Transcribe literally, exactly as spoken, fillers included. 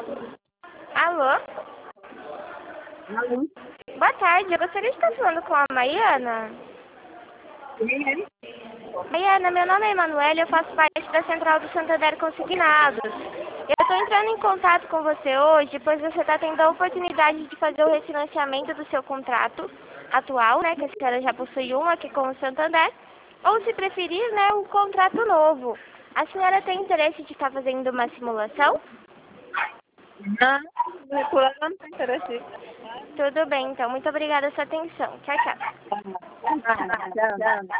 Alô? Alô? Boa tarde, eu gostaria de estar falando com a Mariana. Quem é? Mariana, meu nome é Emanuele, eu faço parte da Central do Santander Consignados. Eu estou entrando em contato com você hoje, pois você está tendo a oportunidade de fazer o refinanciamento do seu contrato atual, né, que a senhora já possui um aqui com o Santander, ou se preferir, né, um contrato novo. A senhora tem interesse de estar fazendo uma simulação? Não, por ela não tem interesse. Tudo bem, então. Muito obrigada pela sua atenção. Tchau, tchau. Ah, tchau.